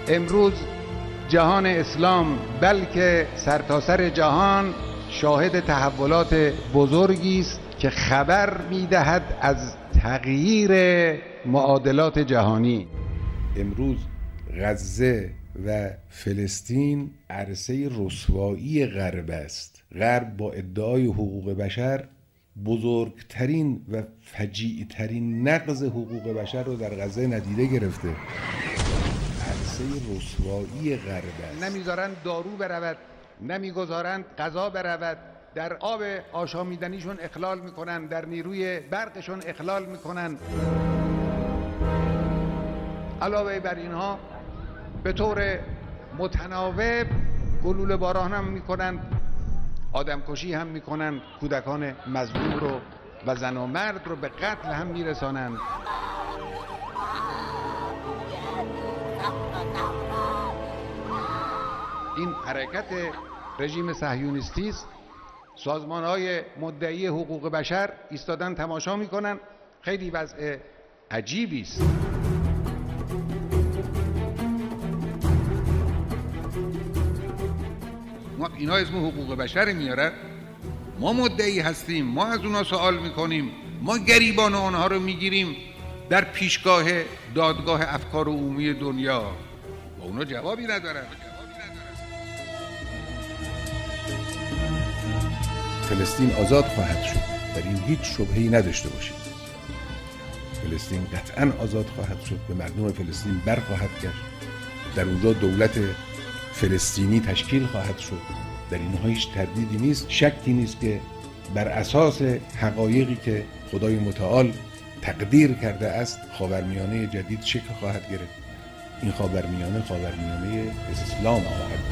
امروز جهان اسلام بلکه سرتاسر جهان شاهد تحولات بزرگی است که خبر می‌دهد از تغییر معادلات جهانی. امروز غزه و فلسطین عرصه رسوایی غرب است. غرب با ادعای حقوق بشر بزرگترین و فجیعترین نقض حقوق بشر رو در غزه ندیده گرفته. عرصه رسوایی غرب است. نمیذارند دارو برود، نمیگذارند غذا برود، در آب آشامیدنیشون اخلال میکنن، در نیروی برقشون اخلال میکنن. علاوه بر اینها به طور متناوب گلوله باران هم میکنن، آدمکشی هم میکنن، کودکان مظلوم رو و زن و مرد رو به قتل هم میرسانند. این حرکت رژیم صهیونیستی است. سازمان‌های مدعی حقوق بشر ایستادن تماشا میکنن. خیلی وضع عجیبی است. اینا اسم حقوق بشر میارن، ما مدعی هستیم، ما از اونا سوال میکنیم، ما گریبان آنها رو میگیریم در پیشگاه دادگاه افکار عمومی دنیا و اونا جوابی ندارن. فلسطین آزاد خواهد شد، در این هیچ شبهه‌ای نداشته باشید. فلسطین قطعاً آزاد خواهد شد، به مردم فلسطین برخواهد گشت، در اونجا دولت فلسطینی تشکیل خواهد شد. در اینها هیچ تردیدی نیست، شکی نیست که بر اساس حقایقی که خدای متعال تقدیر کرده است خاورمیانه جدید شکل خواهد گرفت. این خاورمیانه اسلام خواهد